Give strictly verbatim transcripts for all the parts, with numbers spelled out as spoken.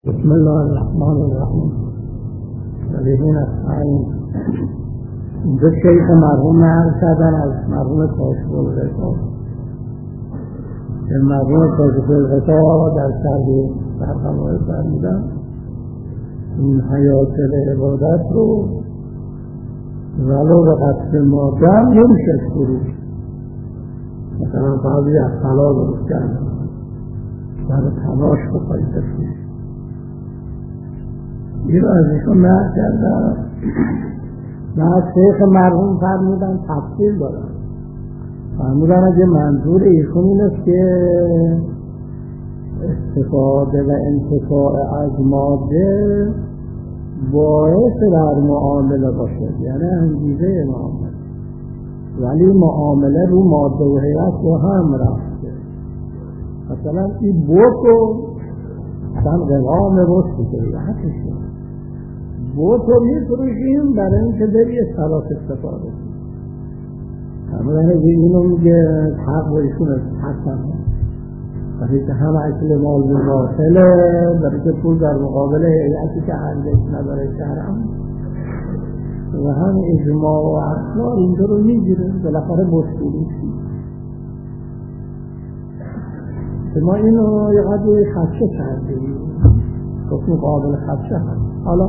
بسم الله الرحمن الرحیم. بدین استعین. دو شیخ مرحوم عرض کردن از مرحوم کاشف الغطا. مرحوم کاشف الغطا در سردی برقرار فرمودن این حیات عبادت رو ولو به قصد ماده هم نمیشه شروع. مثلا بعضی از حلال رو کردن برای تلاش بخواهی تفریش این رو از ایشون نهر کردن و از شیخ مرحوم فرمودن تفصیل دارن. فرمودن اگه منظور ایشون این است که استفاده و انتفاع از ماده باعث در معامله باشه، یعنی انگیزه معامله، ولی معامله رو ماده و هیئت رو هم رفته. مثلا این بوت رو اصلا غلام رشد که ریحتشه بوت رو میفروشیم برای اینکه بری سلاس استفاده کنیم. همه اینو میگه حق و ایشون حق هم برای که هم اصل مال باطله، برای که پول در مقابل هیئتی که ارزش نداره شرعا، و هم اجماع و اصلا اینجا رو میگیره بالاخره بوتگیری ما اینو یه قدری خدشه کردیم گفت مقابل خدشه هست. حالا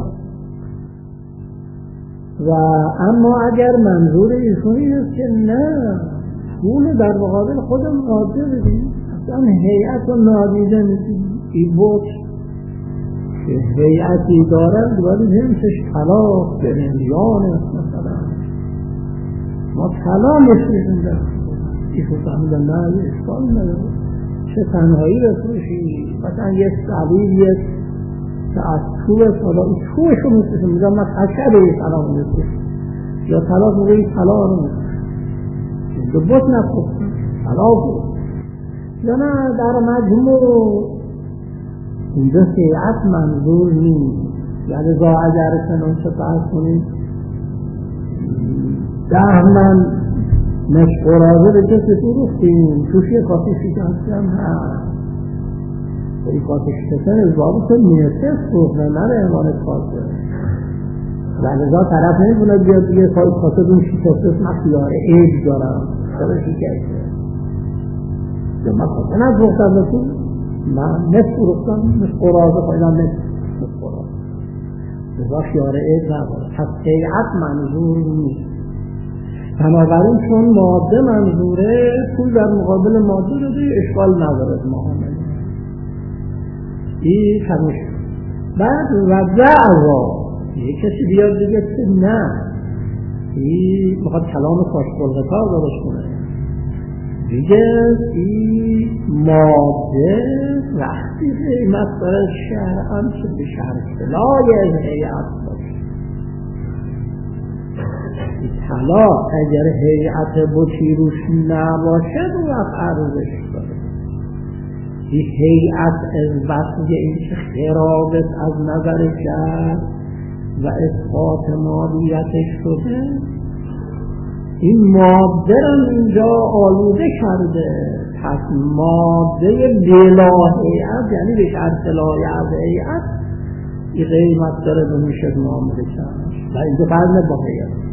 و اما اگر منظور ایشون اینه که نه پول در مقابل خودم ماده بدیم، اصلا هیئت رو نادیده میدیم. این بود که هیئتی دارن ولی همسش طلاق به میلیان است. مثلا ما طلاق میشیم در ایشون فهمیدن نه یه اشکال نداره، چه تنهایی بفروشی مثلا یه سبیل یک که از توبه حالا این توبش رو میسیشون میگم من خشبه یه طلاق میسیشون یا طلاق میگه این طلاق رو میسیشون دو بوت نفرستن طلاق بود یا نه در مجموع اینجا سیعت منظور نیست. یعنی زا اگر سنون چه فرض کنید ده من مشقرازه به کسی فروختیم توش یه کافی شکستی هم هست، این کافی شکستی ازبابی که میرسه فروخ نه نه امانت کاسه و لذا طرف نمیدونه بیاد دیگه کاسه دون شکستی من خیاره عید دارم چرا شکسته یا من کاسه نفروختم بسید من نصف فروختم مشقرازه خواهیدم نصف مشقرازه لذا خیاره عید نداره. پس سیعت منظور نیست. بنابراین چون ماده منظوره پول در مقابل ماده داده اشکال نداره معامله این تمیش. بعد و دعوا یک کسی بیاد دیگه که نه این میخواد کلام کاشف الغطا درست کنه دیگه این ماده وقتی قیمت داره شرعاً که به شرط لای هیئت باشه. طلاق اگر هیئت بوتی روش نباشه رو رفت ارزش داره. این هیئت از بس که این که خرابت از نظر کرد و اثبات مالیتش شده این ماده رو اینجا آلوده کرده. پس ماده بلا هیئت یعنی به شرط لای از هیئت این قیمت داره به میشه معامله کرد و اینجا فرق با هیئت.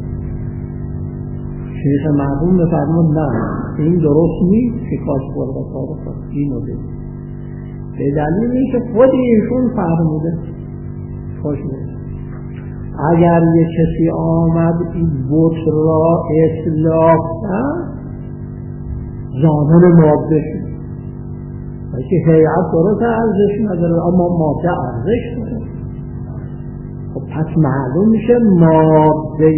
شیخ مرحوم بفرمود نه این درست نیست که کاشف الغطا رو خواست اینو بید به دلیل این که خود ایشون فرموده خوشمونه اگر یه کسی آمد این بوت را اصلاح کرد زامن ماده شد و که هیئت درست ارزش نداره اما ماده ارزش داره. خب پس معلوم میشه ماده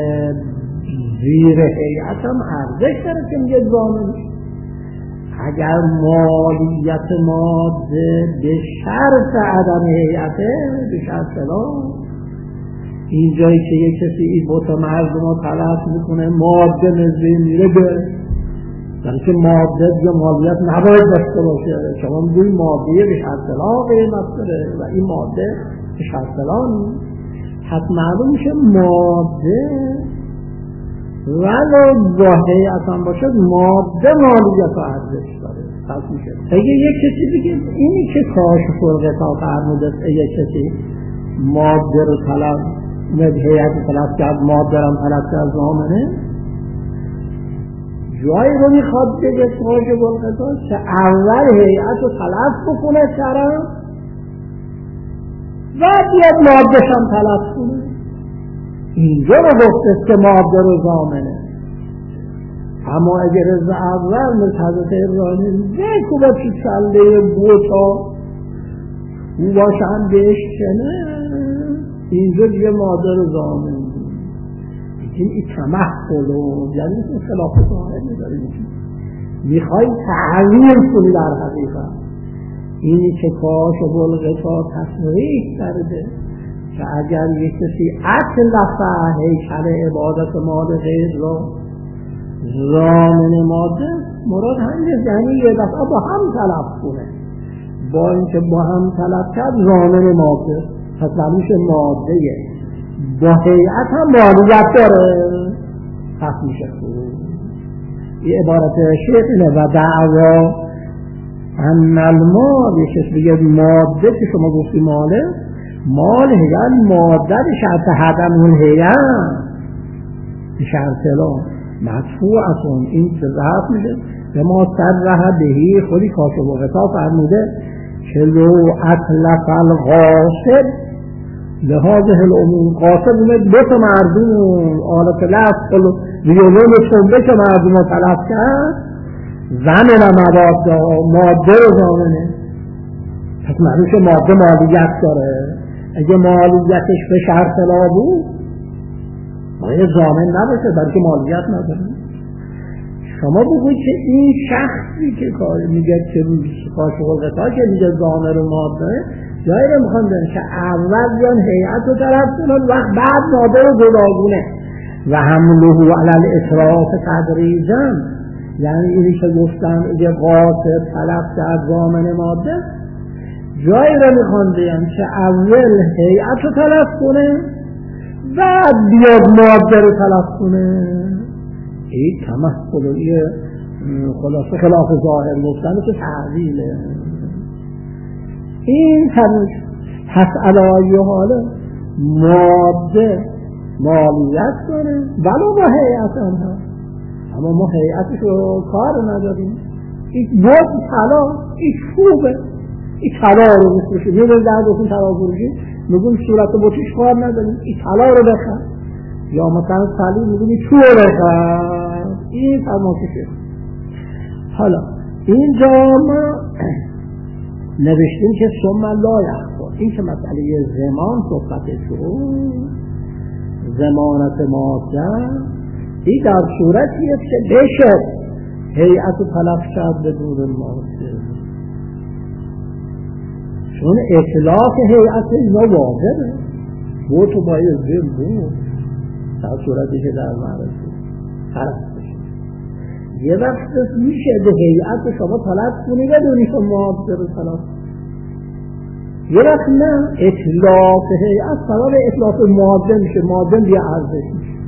زیر هیئت هم ارزش داره که میگه زامن. اگر مالیت ماده به شرط عدم هیئته به شرط لا این جایی که یک کسی این بوت مردم رو تلف میکنه ماده نزدی میره به یعنی که ماده دیگه مالیت نباید داشته باشه. شما میگوی ماده به شرط لا قیمت داره و این ماده به شرط لا نیست. حتی معلوم میشه ماده ولو با هیئت هم باشد ماده مالیت و ارزش داره. پس میشه. اگه یک کسی بگه اینی که کاشف الغطا فرموده اگه کسی ماده رو طلب اومد هیئت طلب کرد ماده رو طلب کرد زامنه جایی رو میخواد بگه کاشف الغطا که اول هیئت رو طلب بکنه طرف و بیاد ماده شم طلب کنه. اینجا رو گفته که ماده رو زامنه. اما اگر از اول مثل حضرت ابراهیم بکوبه تو کله بوتا او باشن بهش کنه اینجا دیگه ماده رو زامن این این تمحل و یعنی این خلاف ظاهر میداری میخوای تعویل کنی در حقیقت اینی که کاشف الغطا تصریح کرده که اگر یک کسی اتلف هیکل عبادت مال غیر را زامن ماده مراد همینه یعنی یه دفعه با هم طلب کنه با اینکه با هم طلب کرد زامن ماده پس نمیشه ماده با هیئت هم مالیت داره پس میشه خوب این عبارت شیخ اینه و دعوا ان المال یکیش بگه ماده که شما گفتی ماله مال هیئت ماده به شرط حدم اون هیئت به شرط لا مدفوعتون این ضرب میشه به ما صرح بهی خودی کاشف الغطا فرموده که لو اطلق الغاصب لهذه الامور قاصب اومد دو تا مردم آلت لفظ و ویولون سنبه که مردم رو طلب کرد زمن مواده ماده رو زامنه پس معلوم که ماده مالیت داره اگه مالیتش به شرط لا بود باید زامن نباشه بلکه مالیت نداره. شما بگوید که این شخصی که کار میگه که کاشف الغطا که میگه زامن رو ماده جایی رو میخوام دارن که اول بیان هیئت رو طرف کنن وقت بعد ماده رو جداگونه و حمله علی الاسراف تدریجا یعنی اینی که گفتن اگه قاصد طلب کرد زامن ماده جایی رو میخوام بیان که اول هیئت رو طلب کنه بعد بیاد ماده رو طلب کنه این تمثل و این خلاصه خلاف ظاهر گفتن که تعویله این تمثل پس علایه حاله ماده مالیت داره ولو با هیئت هم هست اما ما هیئتش رو کار نداریم این بود طلا این خوبه این طلا رو میفروشیم میدونی در دوستون طلا فروشیم میگون صورت بوتیش کار نداریم این طلا رو بخر یا مثلا سلی میگون این چوه بخر این تماششه. حالا اینجا ما نوشتیم که ثم لا یخفا این که مسئله زمان صحبت شد زمانت ماده این در صورتیه که بشه هیئت طلب کرد بدون ماده چون اطلاق هیئت اینا واضحه و تو باید زم بود در صورتی که در معرضه طرف بشه یه وقت میشه به هیئت شما طلب کنی بدونی که ماده رو طلب یه وقت نه اطلاق هیئت سبب اطلاق ماده میشه ماده بیا ارزش میشه.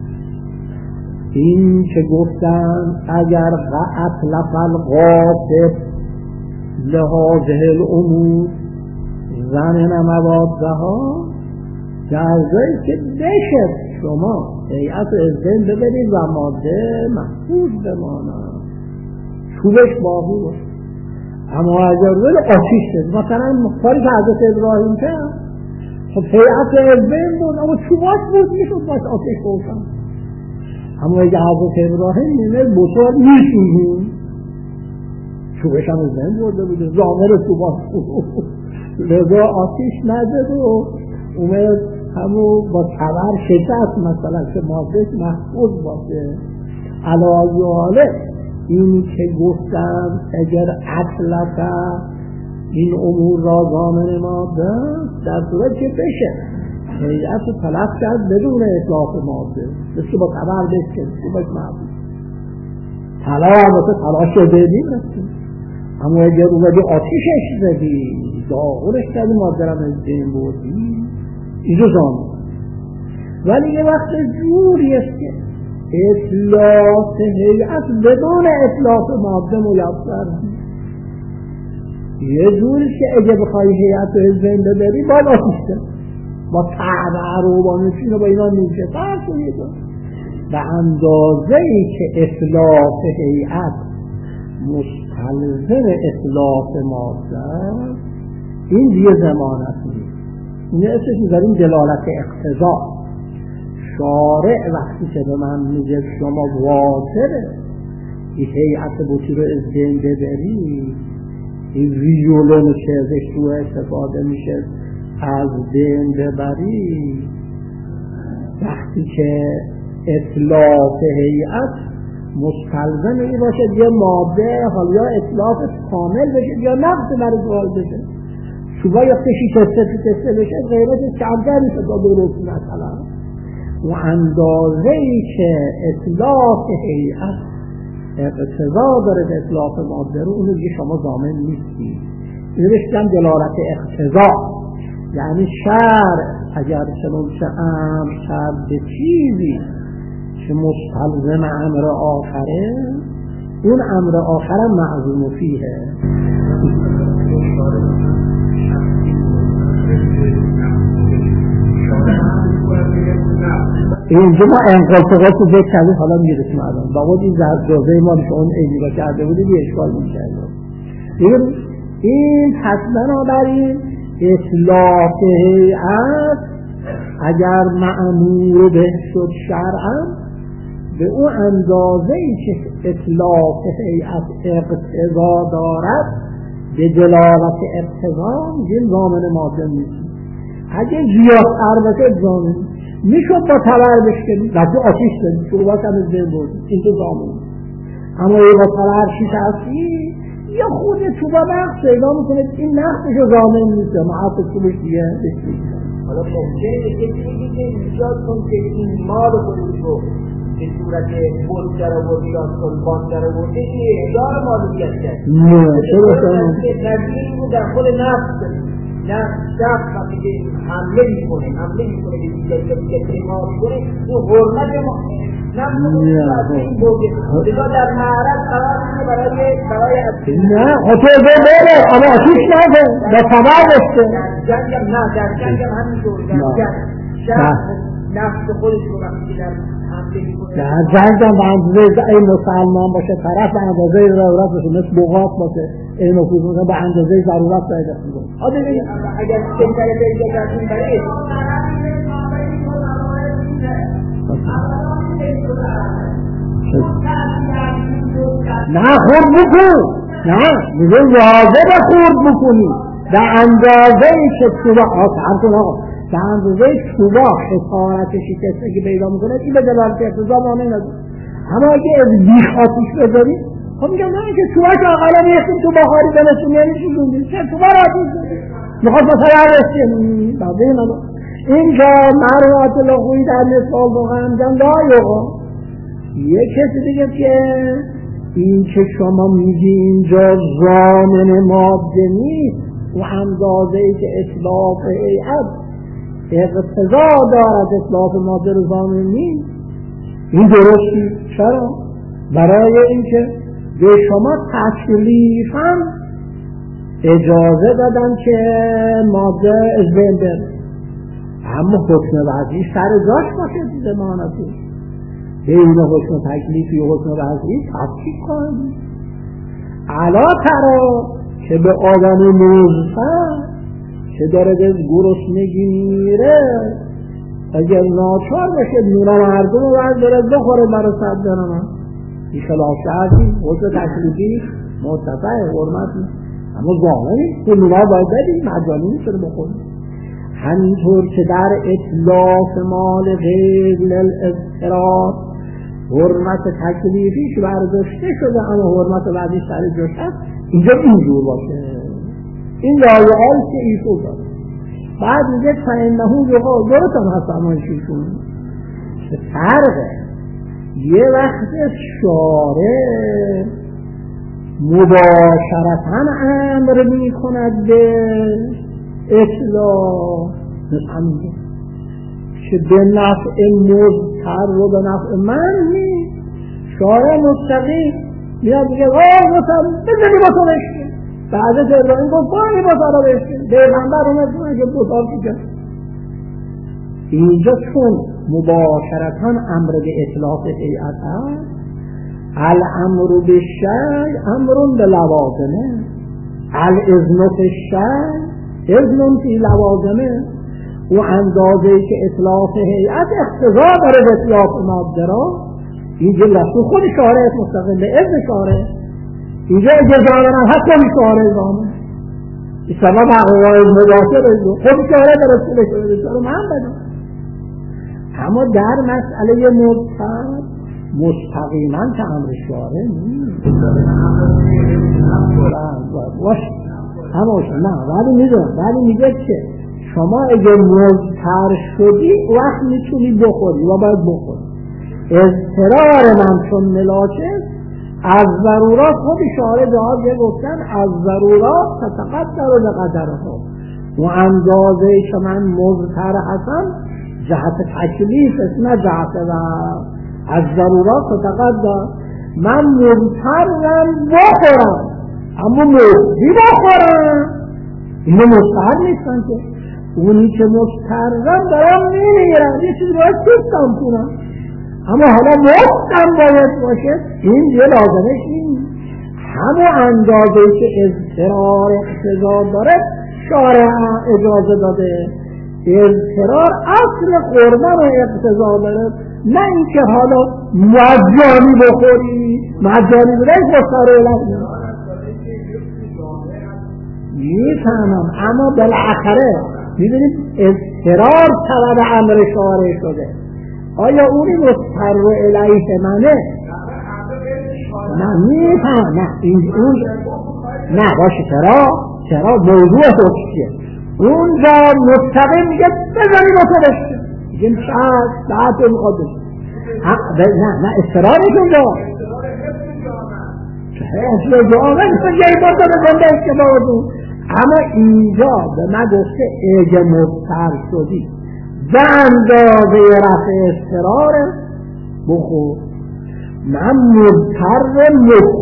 این که گفتن اگر اطلق الغاصب لهذه الامور زمن مواده ها در جایی که بشه شما هیئت ازدن ببرید و ماده محفوظ بماند چوبش باقی باشه اما اگر روی آتیش شد مثلا مختاری که حضرت ابراهیم کرد خب هیئت ازدن بود اما چوباش بود میشد باش آتیش باشن اما اگر حضرت ابراهیم میمه بطور میشونیم چوبش هم ازدن برده بوده زامر چوباش بود لذا آتیش نزد و اومد همون با تبر شکست مثلا که مادهش محفوظ باشه علایه حاله اینی که گفتم اگر اطلق این امور را زامن ماده در صورت که بشه هیئت رو طلب کرد بدون اطلاق ماده مثل با تبر بشکن که باش محفوظ طلا هم مثل طلا شده نیم اما اگر اومدی آتیشش زدی داغونش کردی ماده را از دین بردی اینجا زامن ولی یه وقت جوری است که اطلاق هیئت بدون اطلاق ماده میسر یه جوری که اگه بخوای هیئت رو زنده بری باید آتیشته با تعبر و با نشین و با اینا نیشه فرسونی تو به اندازه ای که اطلاف هیئت مستلزم اطلاف ماده این دیگه ضمانت نیست. این اسمش میذاریم دلالت اقتضا. شارع وقتی که به من میگه شما واجبه این هیئت بطی رو زنده بری، این ویولون که ازش رو استفاده میشه از بین ببری، وقتی که اطلاف هیئت مستلزم این باشه یه ماده حالا یا اطلاف کامل بشه یا نقص برای سوال بشه، شبا یا کشی کسته کسته بشه غیرت کمتر میشه تا درست مثلا و اندازه ای که اطلاف هیئت اقتضا داره به اطلاف ماده رو اونو دیگه شما ضامن نیستی. اینو بشتم دلالت اقتضا، یعنی شرع اگر چنانچه امر کرد به چیزی که مستلزم امر آخره، اون امر آخره معظوم فیه. اینجا ما انقلتقات رو ذکر کردیم، حالا میرسیم الان با خود این جزء ما که اون ایجا کرده بودیم یه اشکال میکرد. این پس بنابراین اطلاف هیئت اگر مأمور به شد شرعا به اون اندازه ای که اطلاف هیئت اقتضا دارد به دلالت اقتضا میگیم ضامن ماده نیست. اگه زیادتر بشه ضامن میشد با تبر بشکنی وقتی آتیش دادی شروع باید هم از بین بردی این تو ضامن. اما یه با تبر شیش هستی یا خود تو با نقص پیدا میکنه این نقصش رو ضامن نیست ما حتی تو بهش دیگه بشید. حالا ممکنه که چیزی که ایجاد کن که این مال خودش رو به صورت بود در آورده یا سلطان در آورده این احضار مالویت کرد نه چرا شما نظیر رو در خود نفس نفس شخص وقتی که حمله میکنه حمله میکنه به دیگری که دیگه تیمار میکنه تو حرمت ما نفس رو این بوده لذا در معرض قرار میده برای برای اصلی نه خطوه بره اما آتیش نده به تبر بسته در جنگم نه در جنگم همینطور در جنگ شخص نفس خودش رو وقتی در در جنگم به اندازه این مسلمان باشه طرف به اندازه ضرورت باشه مثل بغات باشه این نفوذ باشه به اندازه ضرورت باید بکنه. اگر کمتر پیدا کردیم برای نه خورد بکن نه میگه واجب خورد بکنی به اندازه ای که توبا آسان کن آقا به اندازه توبا خسارت شکسته که پیدا میکنه این به دلالت اقتضا مانع نداره. اما اگه از بیخ آتیش بذاری خب میگم نه که توبا که اقلا میستیم تو بخاری بنسیم یعنی چی دوندیم چه توبا را آتیش بذاری میخواد مثلا رسیم بازه نداره. اینجا مرمات لغوی در مثال بخواهم جان لایقا یه کسی دیگه که این که شما میگی اینجا ضامن ماده نیست و اندازه ای که اطلاف هیئت اقتضا دارد اطلاف ماده رو ضامن نیست این درستی. چرا؟ برای اینکه به شما تکلیفاً اجازه دادن که ماده ازبین بره اما حکم وضعی سر جاش باشه دیده مانتی بین حکم تکلیفی و حکم وضعی تفکیک کنید. علا ترا که به آدم موزفن که داره به گرسنگی میره اگر ناچار بشه نون مردم رو باید داره بخوره برای صد جنم این خلاف شرطی حکم تکلیفی مرتفع حرمتی اما ظاهری که نونه باید بدی مجانی میشه بخوره. همینطور که در اطلاف مال غیر للاضطرار حرمت تکلیفیش برداشته شده اما حرمت بعدی سر جاش هست اینجا اینجور باشه این لایه‌هایی که ایشون داره. بعد میگه فانه یقال درستم هست اما ایشون چه فرقه یه وقت شارع مباشرتاً امر می کند به اطلاع مثل میگه که به نفع مضطر و به نفع من نیست شارع مستقیم میاد میگه وای مثلا بزنی با تو بشکن بعد از ابراهیم گفت بانی با سارا بشکن پیغمبر اومد کنه که بطال کن. اینجا چون مباشرتاً امر به اطلاق هیئت هست، الامر بالشیء امر بلوازمه، الاذن فی الشیء اذن فی لوازمه. و اندازه‌ای که اطلاق هیئت اقتضا داره به اطلاق ماده را، اینجا لفظ خود شارع مستقل به اذن شارع، اینجا اجازه دارن حتی این شارع زامن این سبب حقوقای مباشر خود شارع در رسول شده رو من بدم. اما در مسئله مبتر مستقیما که امر شارع نیست باشه هماش نه، ولی میدونم ولی میگه که شما اگه مضطر شدی وقت میتونی بخوری و باید بخوری. اضطرار من چون ملاکه از ضرورات خود شارع جهاز گفتن از ضرورات تتقدر و لقدرها و اندازه که من مضطر هستم جهت تکلیف است نه جهت و از ضرورات تتقدر. من مضطرم بخورم اما مضطری بخورم اینو مضطر نیستن که اونی که مضطرم دارم میمیرم یه چیز باید سیستم کنم اما حالا مستم باید باشه این یه لازمش نیست. همه اندازه که اضطرار اقتضا داره شارع اجازه داده. اضطرار اصل قربان و اقتضا داره نه اینکه حالا مجانی بخوری مجانی بره مستر الهی میفهمم اما بالاخره میدونید اضطرار سبب امر شارع شده. آیا اونی مستر الیه منه؟ نه میفهم نه این اون نه باشه چرا چرا موضوع حکمیه اونجا مستقیم میگه بزنی با تو بشه میگه شاید ساعت مقدس نه نه اضطرارش اونجا اصلا جامعه نیست یه بار داده زنده اشتباه دون. اما اینجا به من گفته اگه مضطر شدی به اندازه رفع اضطرار بخور. من مضطر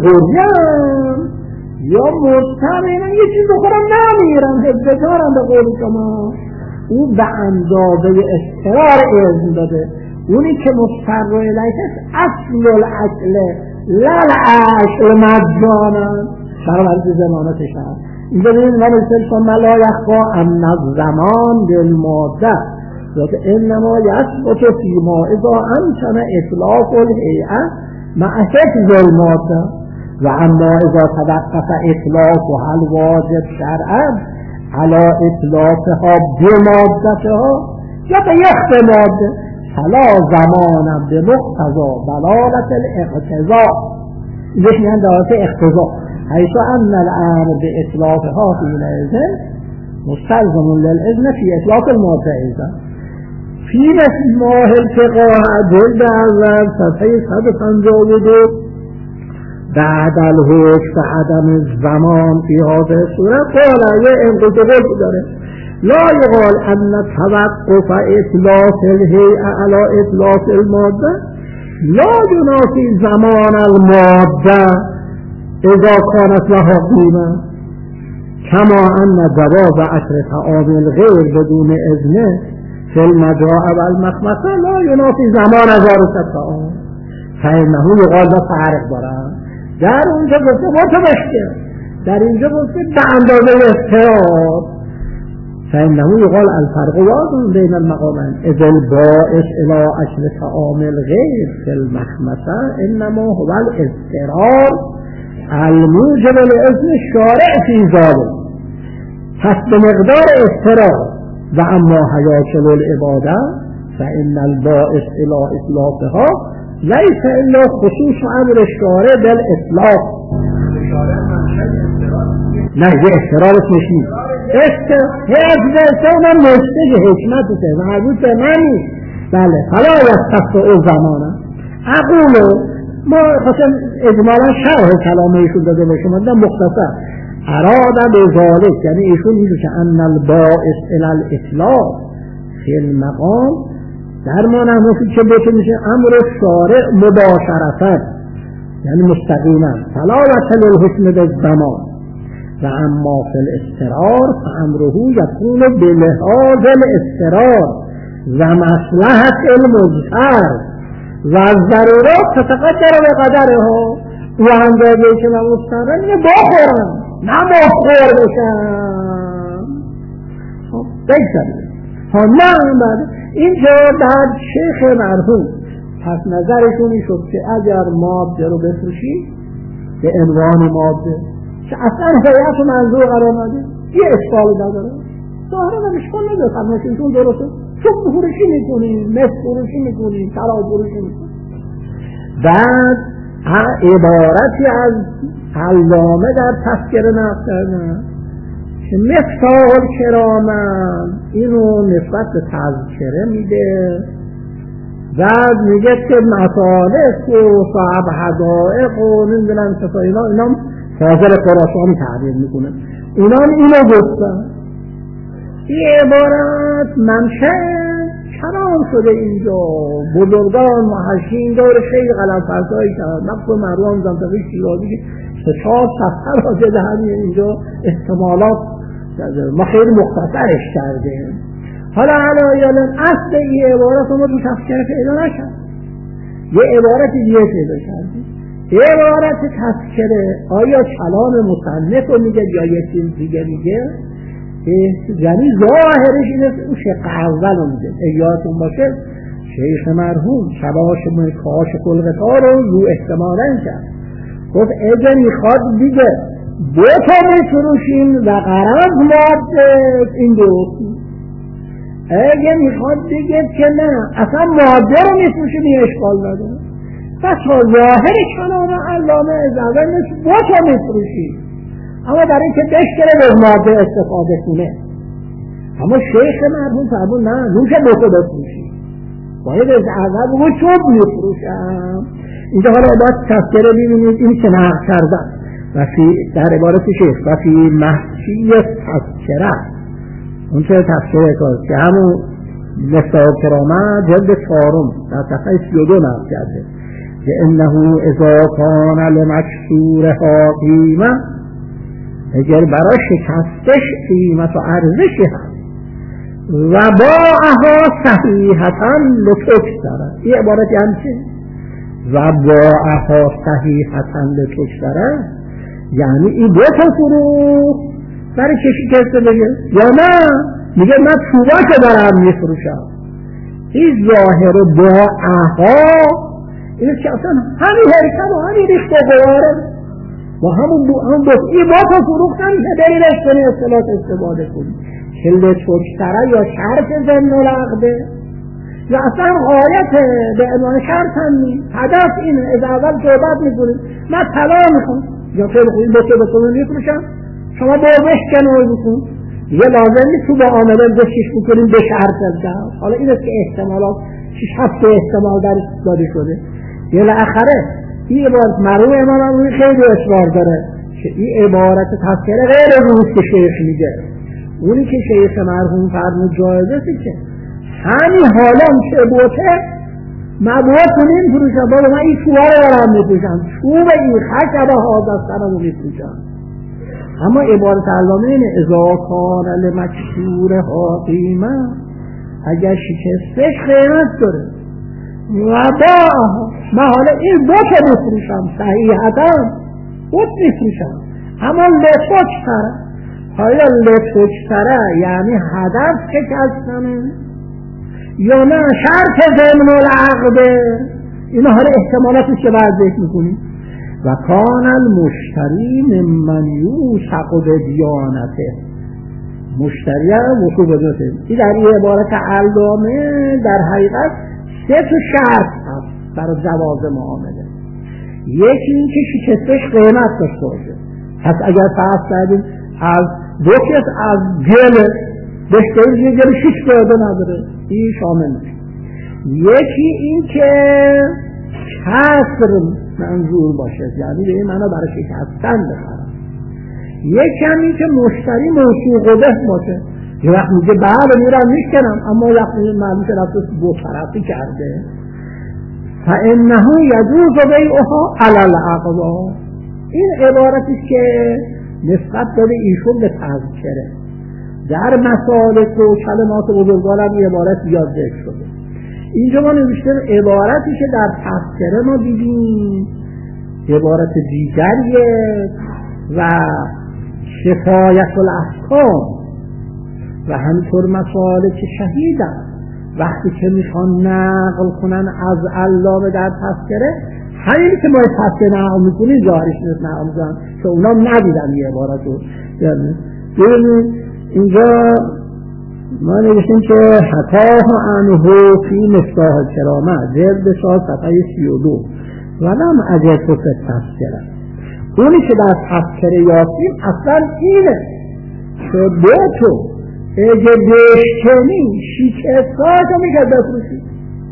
مخوریم یا مضطر اینم یه چیز بخورم نمیرم هزدارم به قول شما. او به اندازه اضطرار اذن داده. اونی که مضطر الیه اصل الاصل لال اصل مجانا برای زمانتش هست. اینجا ببینید من مثل شما لا یخفا ان الزمان بالماده ذات انما یثبت فیما اذا امکن اطلاق الهیئه مع حفظ الماده و اما اذا توقف اطلاقها الواجب شرعا على اطلاقها بمادتها یا به یک ماده فلا زمان بمقتضا دلالة الاقتضاء. اینجا میگن دلالت اقتضا حيث أن الآن بإطلاقها في الإذن مستلزم للإذن في إطلاق المادة إذن في ماه الفقه جلد أول صفحه صد و پنجاه و دو بعد الحکم عدم الزمان في هذه الصورة قال يا انقل تقول داره لا يقال أن توقف إطلاق الهيئة على إطلاق المادة لا ينافي زمان المادة اذا كانت لها قيمة كما ان جواز اكل طعام الغير بدون اذنه في المجاء والمخمصة لا ينافي زمان ذلك الطعام فانه يقال ده فرق داره. در اونجا گفته متمشکل در اینجا گفته به اندازه اضطرار فانه يقال الفرق واضح بين المقامين اذ البائس الى اكل طعام الغير في المخمصة انما هو الاضطرار الموجب لإذن الشارع في ذلك پس به مقدار اضطرار و اما حیاکل العباده فإن البائس إلى إطلاقها ليس إلا خصوص امر الشارع بالإطلاق. نه یه اضطرار اسمش نیست اضطرار مستج حکمت و مربوط به منی بله فلا یستطیع زمانه اقولو ما خواستم اجمالا شرح کلام ایشون داده باشم من مختصر اراد به ذالک یعنی ایشون میگه که ان البائس الی الاطلاق فی المقام در معنی همونی که بهتون میشه امر شارع مباشرتا یعنی مستقیما فلا وصل الحکم بالزمان و اما فی الاضطرار فامره یکون بلحاظ الاضطرار و مصلحت المضطر و ضرورات تتقدر بقدره و اندازه که من مضطرم اینه بخورم نه مخور بشم. خب بگذاریم ها نه بعد اینجا بعد شیخ مرحوم پس نظرشون این شد که اگر ماده رو بفروشیم به عنوان ماده که اصلا هیئت و منظور قرار نده یه اشکالی نداره ظاهرا هم اشکال نداره فرمایشتون درسته چون فروشی میکنیم مثل فروشی میکنیم طلا فروشی میکنیم. بعد عبارتی از علامه در تذکره نقل کردن که مفتاح کرامن اینو نسبت به تذکره میده. بعد میگه که مطالق و صاحب حدائق و نمیدونم چطور اینا اینا فاضل خراسانی تعبیر میکنه اینا اینو گفتن. این عبارت منشه کلام شده اینجا بزرگان محشین دور خیلی غلط فرزایی کرد نقص و مروان زمتقی شیرازی که چهار صفحه راجع به همین اینجا احتمالات ما خیلی مختصرش کردیم. حالا علایالن اصل این عبارت ما تو تفسیر پیدا نکرد یه عبارت دیگه پیدا کردیم. یه عبارت تذکره آیا کلام مصنف رو میگه یا یه چیز دیگه میگه یعنی ظاهرش اینه اون شق اول رو میگه. یادتون باشه شیخ مرحوم شباش کاش خلقتا رو رو احتمالا کرد گفت اگه میخواد دیگه دو تا میفروشیم و قرار ماده این درست اگه میخواد دیگه که نه اصلا ماده رو میفروشیم یه اشکال نداره پس ظاهر کلام علامه از اول مثل دو تا میفروشیم اما برای اینکه بشکره به ماده استفاده کنه. اما شیخ مرحوم فرمود نه نوش دو تا بفروشیم باید از اول بگو چوب میفروشم. اینجا حالا باید تذکره ببینید این که نقل کردن و فی در عبارت شیخ و فی محشی تذکره اون که تذکره کرد که همون مفتاح کرامه جلد چهارم در صفحه سی و دو نقل کرده که انه اذا کان لمکسورها قیمه اگر برای شکستش قیمت و ارزشی هست و باعها صحیحتا لتکسره این عبارتی همچه و باعها صحیحتا لتکسره یعنی این دو تا فروخ برای چه شکسته بگه یا نه میگه من توبا که دارم میفروشم. این ظاهر باعها این که اصلا همین حرکت و همین ریخت و قواره و همون دو هم دو این با تا فروختن که دلیل اشتنی اصطلاح استفاده کنی که لتکسره یا شرط ضمن العقده یا اصلا غایت به عنوان شرط هم نیست هدف اینه از اول صحبت میکنیم من طلا میخوام یا خیلی خوبی بچه بکنم میفروشم شما با بشکن و بکن یه لازم نیست تو با عامله بشکش بکنیم به شرط الدهر. حالا این است که احتمالات شش هفته احتمال در داده شده یه لأخره این عبارت مروی امام امروی خیلی اصرار داره که این عبارت تذکره غیر روز که شیخ میگه اونی که شیخ مرحوم فرمود جایزه که همین حالا چه بوته مبوت کنیم فروشم بابا من این چوبه رو دارم میفروشم چوب این خشبه حاضستن رو میفروشم. اما عبارت علامه اینه اذا کان لمکسور ها قیمه اگر شکستش قیمت داره و با من حالا این دو تا میفروشم صحیحتا بود میفروشم اما لتکسره حالا لتکسره یعنی هدف شکستنه یا نه شرط ضمن العقده اینا حالا احتمالاتش که بعد ذکر میکنیم. و کان المشتری ممن یوثق بدیانته مشتری وثوق بدیانته این در این عبارت علامه در حقیقت سه تا شرط هست برای جواز معامله. یکی این که شکستش قیمت داشته باشه پس اگر فرض کردیم از دو کس از گل بشتری یه گل شیش داده نداره این شامل میشه. یکی این که کسر منظور باشه یعنی به این معنا برای شکستن بخرم. یکی هم این که مشتری موثوق به باشه یه وقت میگه بله میرم میشکنم اما وقتی معلوم شد رفته دو طرفی کرده فانه یجوز بیعها علی العقبا این عبارتی که نسبت داده ایشون به تذکره. در مسالک و کلمات بزرگوار هم عبارت زیاد ذکر شده. اینجا ما نوشته عبارتی که در تذکره ما دیدیم عبارت دیگریه و کفایت الاحکام و همینطور مسالک شهیدن وقتی که میخوان نقل کنن از علامه در تذکره، همین که ما تذکره نقل میکنیم ظاهرش نیست نقل میکنن که اونا ندیدن یه عبارت رو. یعنی اینجا ما نوشتیم که حتاه عنه فی مفتاح الکرامه جلد شاه صفحه سی و دو ولم اجد فی تذکره. اونی که در تذکره یافتیم اصلا اینه که دو تو اگه بشکنی شیکستاش رو میگه بفروشی.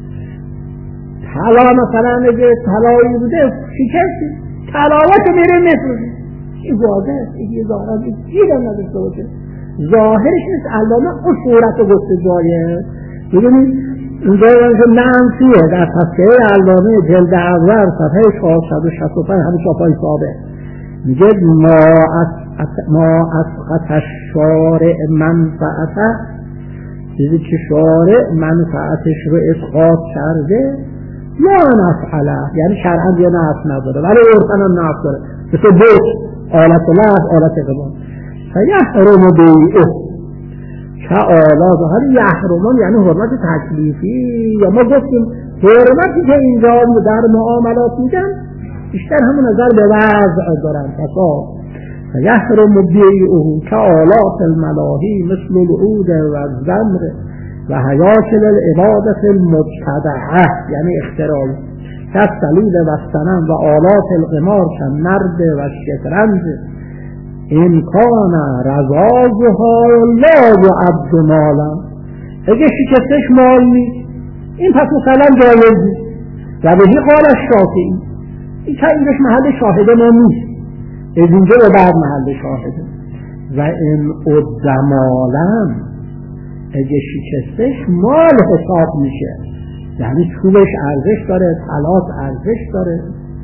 طلا مثلا اگه طلایی بوده شیکستی طلاوات میره میفروشی. این واضحه، این ظاهرا دیدم نداشته باشه، ظاهرش نیست. علامه اون صورت رو گفته جایه. ببینید اینجا منفیه در تذکره علامه جلد اول صفحه چهارصد و شصت و پنج همین چاپای ثابت میگه ما از ما اسقط الشارع منفعته، چیزی که شارع منفعتش رو اسقاط کرده یا نفعله، یعنی شرعا یا نفع نداره ولی عرفاً هم نفع داره، مثل بیت آلت لحظ آلت قبال فیحرم بیعه که آلات هر یحرمان یعنی حرمت تکلیفی. یا ما گفتیم حرمتی که اینجا در معاملات میگن بیشتر همون نظر به وضع دارن. فساد فیحرم بیعه که آلات الملاهی مثل العود و الزمر و حیاکل العبادت المبتدعه یعنی اختراعی كالصليب والصنم و آلات القمار كالنرد و الشطرنج این کان رزازها لا یعد مالا. اگه شکستش مال نیست این پس مثلا جایز نیست. و بهی قال الشافعی این که اینش محل شاهده ما نیست، از اینجا به بعد محل شاهده. و این ادمالا اگه شکستش مال حساب میشه، یعنی چوبش ارزش داره، طلاق ارزش داره.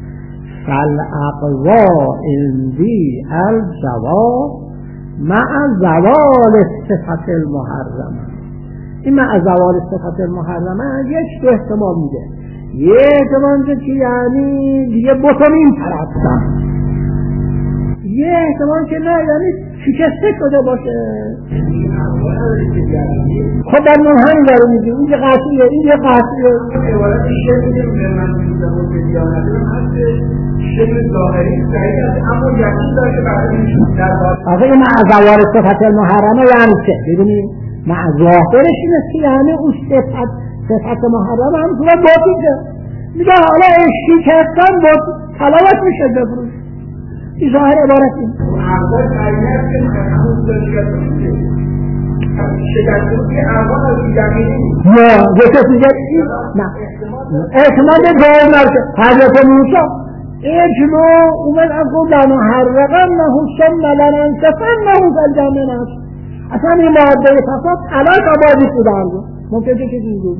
فالاقوا اندی الجواب مع زوال صفت المحرمه. این مع زوال صفت المحرمه یک احتمال میده، یه احتمال که یعنی دیگه بطن این طرف دارم، یه احتمال که نه یعنی شکسته شده باشه. خب در من همین دارو میگیم این یه قطعیه این یه قطعیه عبارت شکل به من میزم و بدیانت هست شکل ظاهری صحیح است اما یقین داره برای در باید آقا این معذوار صفت المحرمه یعنی چه؟ ببینیم معذوارش نیست یعنی اون صفت صفت محرمه هم تو باطیده میگه حالا شکستن با تلاوت میشه بفروش. این ظاهر عبارت این اول قیمت که همون شکست شکست که اول از دیگری نیست نه یکی دیگه نه احتمال جای مرکه حضرت موسی اجماع اومد از اون لانو حرقن نهو ثم لننسفن نهو فالجمع نفس. اصلا این ماده فساد علاق آبادی بودن ممکنه که چیزی بود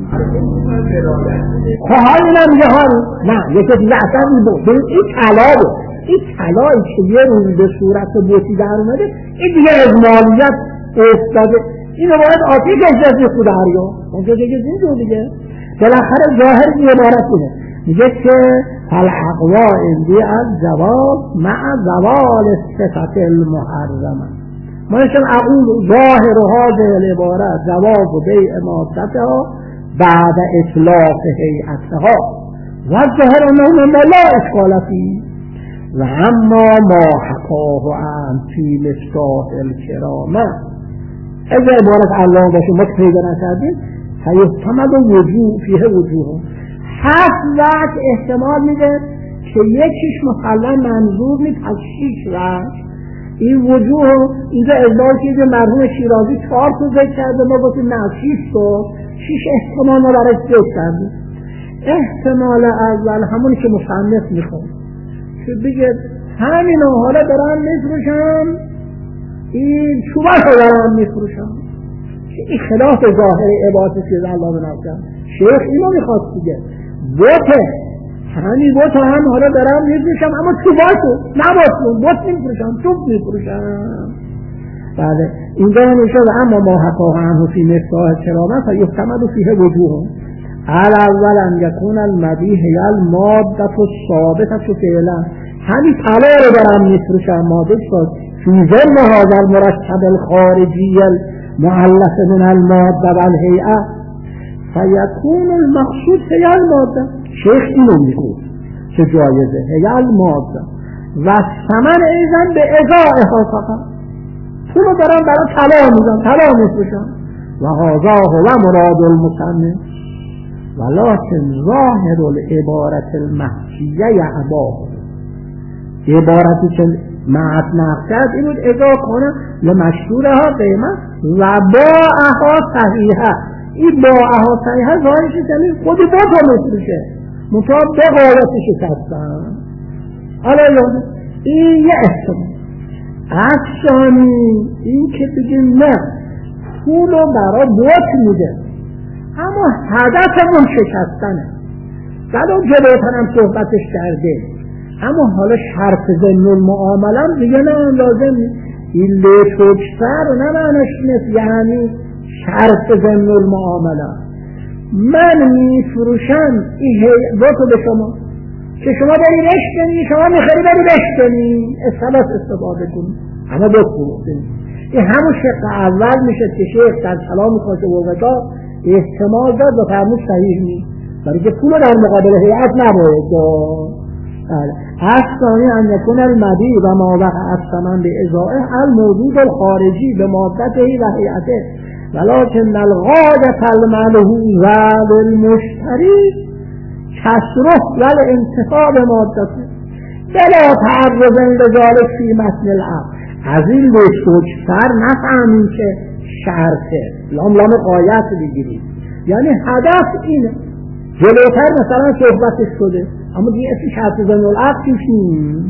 خواهی اینم میگه ها نه یکی دیگه اصلا این بود این طلا بود. این طلایی که یه روز به صورت بوتی در اومده این دیگه از مالیت افتاده، اینو باید آتیش اجازه خود هریا ممکنه که این دو دیگه بالاخره ظاهر این عبارت اینه میگه که فالاقوا اندی از جواب مع زوال صفت المحرمه. ما نشون اقول ظاهر هذه العبارت جواب بیع مادتها بعد اطلاق هیئتها و ظاهر انه لا اشکال فیه. و اما ما حکاه عن فی مفتاح الکرامه اگر عبارت علامه باشه ما که پیدا نکردیم فیحتمل وجوه فیه وجوه هفت وقت احتمال میده که یکیش مثلا منظور نیست از شیش وقت. این وجوه اینجا اجبار که مرحوم شیرازی چهار تا ذکر کرده ما گفتیم نه شیش تا شیش احتمال ما برای ذکر کردیم. احتمال اول همونی که مصنف میخواد که بگه همین حالا دارن میفروشن این چوبه رو دارن میفروشن این خلاف ظاهر عبادت که علامه نوشتن شیخ اینو میخواد دیگه بوته همین بوت هم حالا دارم میفروشم، اما تو باتو نباتون بوت میفروشم، توپ میفروشم. بله اینجا همیشه و اما ما حقا عنه فی مفتاح کرامت و یحتمل فیه وجوه الاول ان یکون المبیح یا الماده الثابته فعلا. همین طلا رو دارم میفروشم، ماده شد فی ظل هذا المرکب الخارجی المؤلف من الماده و الهیئه فیکون المقصود هی الماده. شیخ اینو میگو که جایزه هی الماده و ثمن ایضا به ازائها فقط. پولو دارم برای طلا میدم، طلا میفروشم. و هذا هو مراد المصنف ولکن ظاهر العبارت المحکیه یعباه. عبارتی که معنی کرد این بود اضافه کنه لمشهورها قیمت و باعها صحیحه. این باعها صحیحه ظاهرش زمین خودی با تو میفروشه منطقه به غایتش کستن. حالا یاد این یه احتمال. افسانی این که بگیم نه پولو برای بوت میده اما هدفمون شکستنه. بعد اون جلوترم صحبتش کرده، اما حالا شرط ضمن المعامله دیگه نه لازم این لطف‌تر نه معنیش نیست، یعنی شرط ضمن المعامله من میفروشم این بوتو به شما که شما بری بشکنی، شما میخوایی بری بشکنی اصطلاح استفاده کنی اما بوت فروختنی. این همون شق اول میشه که شیخ در کلام خاص وقتا احتمال داد و فرمود صحیح نیست، برای که پول در مقابل هیئت نباید داد. اصلانی ان یکون المبیع و ما وقع الثمن به ازائه الموجود الخارجی به مادته و هیئته ولکن الغایة الملحوظ للمشتری کسره والانتفاع به مادته بلا تعرض لذلک فی متن العقد. از این لطف‌تر نفهمیم که شرطه لام لام غایت بگیریم، یعنی هدف اینه. جلوتر مثلا صحبتش شده اما دیگه اسم شرط ضمن العقد کشیم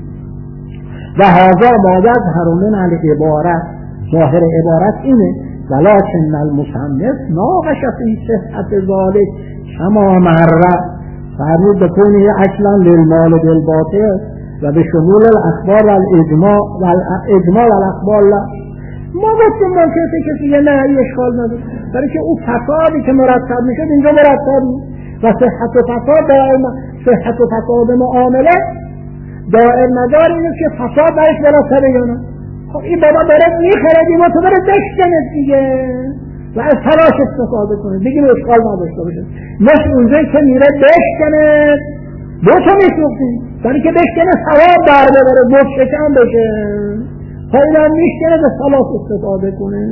و هذا ما یظهر من العبارت. ظاهر عبارت اینه ولکن المصنف ناقش فی صحت ذلک کما مر فرمود بکنه اصلا للمال بالباطل و به شمول الاخبار و الاجماع و الاجماع و الاخبار. ما گفتیم ممکنه کسی یه نه ای اشکال نداره، برای که اون فسادی که مرتب میشد اینجا مرتب و صحت و فساد دائر صحت و فساد معامله دائر مدار اینه که فساد برش مرتبه یا نه. خب این بابا داره میخرد و تو داره بشکنه دیگه و از تلاش استفاده کنه بگیم اشکال نداشته باشه. مثل اونجایی که میره بشکنه دو تا میفروختی برای که بشکنه ثواب بر ببره بود شکم بشه، خیلی هم میشکنه به تلاش استفاده کنه.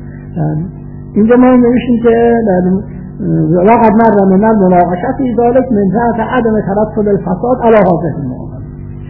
اینجا ما نوشتیم که وقد مر من المناقشه فی ذلک من جهت عدم ترتب الفساد علی هذه المعامله.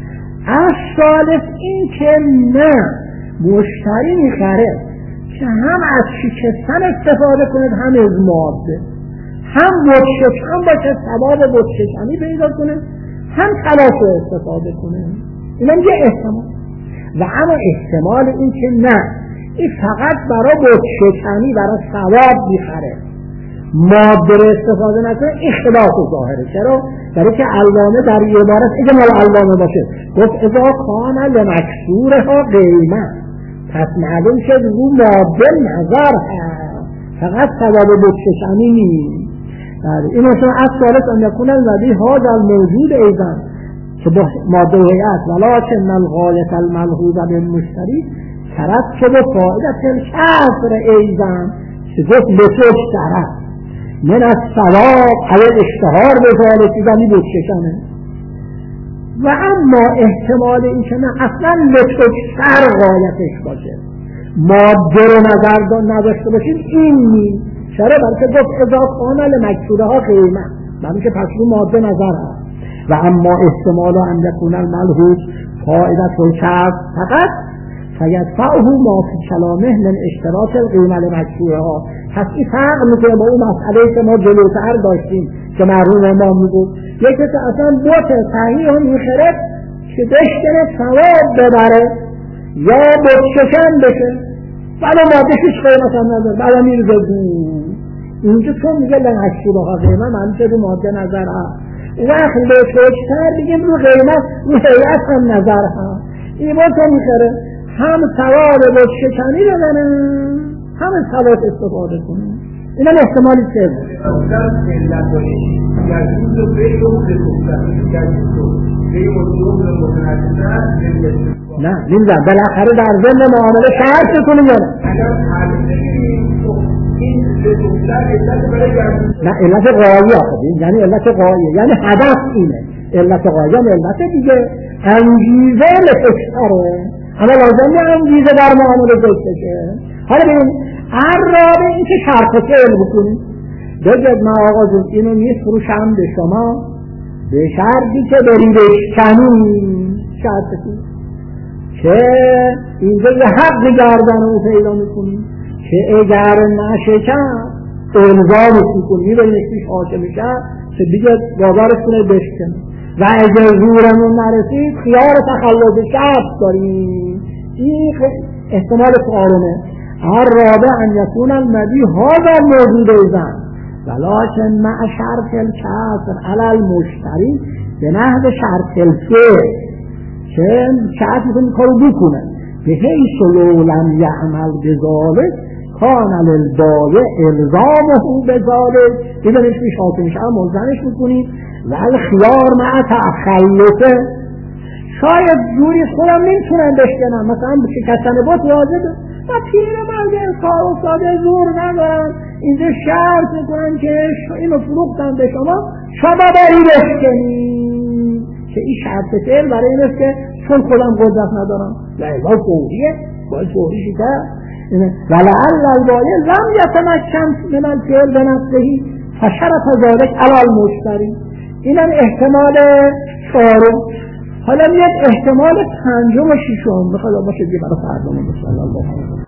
الثالث این که نه مشتری میخره که هم از شکستن استفاده کنه هم از ماده، هم بودشکن باشه ثواب بودشکنی پیدا کنه هم تلاش استفاده کنه. اینم یه احتمال. و اما احتمال این که نه این فقط برای بودشکنی برای ثواب میخره ماده رو استفاده نکنه اختلاف ظاهره. چرا؟ برای که علامه در یه عبارت اگه مال علامه باشه گفت اذا کان لمکسورها قیمه، پس معلوم شد رو ماده نظر هست فقط ثواب بودشکنی نیست. این مثلا از ثالث ان یکون الذی هذا الموجود ایضا که با ماده هیئت ولکن الغایة الملحوظ بالمشتری ترتب فائدة الکسر ایضا که گفت لطف طرف من از ثواب علی اشتهار به ذالک زنی بودشکنه. و اما احتمال این که نه اصلا لطف‌تر غایتش باشه ماده رو نظر نداشته باشیم این نیست. چرا؟ برای که گفت اضافه کانال مکسوره ها قیمه برای که پس رو ماده نظر هست. و اما احتمال ان یکون الملحوظ فائدة الکسب فقط فیدفعه ما فی کلامه من اشتراط القیمه لمکسوره ها. پس این فرق میکنه با اون مسئله که ما جلوتر داشتیم که مرحوم ما میگفت یکی که اصلا بوت صحیح هم میخرد که بشکنه ثواب ببره یا بودشکن بشه بلا ماده هیچ قیمت هم نداره بلا میرزه دو. اینجا چون میگه لنکسوره ها قیمه معنی که دو ماده نظر هست اون وقت لطف‌تر بگیم رو قیمت رو هیئت هم نظر هست. این با تو میخوره هم سواد با شکنی بدنه هم سواد استفاده کنه. این هم احتمالی چه بود؟ نه نمیدن بالاخره در ضمن معامله شرط کنیم یا نه؟ نه علت غایی آخه یعنی علت غایی یعنی هدف اینه. علت غایی هم علت دیگه انگیزه لفکره اما لازم یه انگیزه در معامله داشته شه. حالا ببین هر رابه این که شرط فعل بکنیم بگید من آقا جون اینو میفروشم به شما به شرطی که بری بشکنی شرط فعل که اینجا یه حق گردن رو پیدا میکنیم که اگر نشکن الزامش میکنیم میبینید پیش حاکم میشه که دیگه بازارش کنه بشکن و اگر زورمون نرسید خیار تخلص شرط داریم. این احتمال چهارمه هر رابع ان یکون المبی هذا موجود ایزن ولکن مع شرط الکسر علی المشتری به نحو شرط الفعل که شرط میکنه کارو بکنه به حیث لو لم یعمل بذالک کان للبایع الزامه بذالک دیدنش پیش حاکم میشه ملزمش میکنی و الخیار مع تخلصه شاید جوری خودم نمیتونم بشکنم مثلا شکستن بات واجبه و پیر مرد کار افتاده زور ندارن اینجا شرط میکنن که اینو فروختن به شما شما بری بشکنی که این شرط فعل برای این است که چون خودم قدرت ندارم لعلا فوریه باید فوریشی کرد ولعل البایع لم یتمکن من الفعل بنفسه فشرط ذلک علی المشتری. اینم احتمال چهارم. حالا میاد احتمال پنجم و ششم بخواد باشه دیگه برای فردا. صلی الله علیه و